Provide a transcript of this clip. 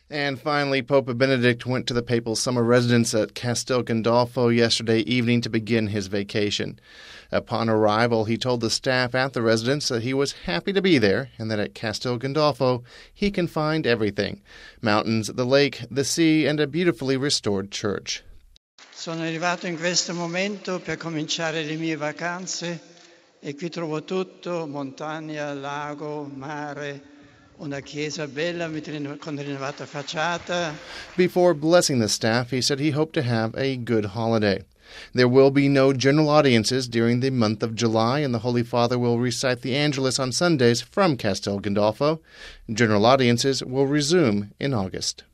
And finally, Pope Benedict went to the papal summer residence at Castel Gandolfo yesterday evening to begin his vacation. Upon arrival, he told the staff at the residence that he was happy to be there and that at Castel Gandolfo he can find everything: mountains, the lake, the sea, and a beautifully restored church. Sono arrivato in questo momento per cominciare le mie vacanze e qui trovo tutto: montagna, lago, mare, una chiesa bella con rinnovata facciata. Before blessing the staff, he said he hoped to have a good holiday. There will be no general audiences during the month of July, and the Holy Father will recite the Angelus on Sundays from Castel Gandolfo. General audiences will resume in August.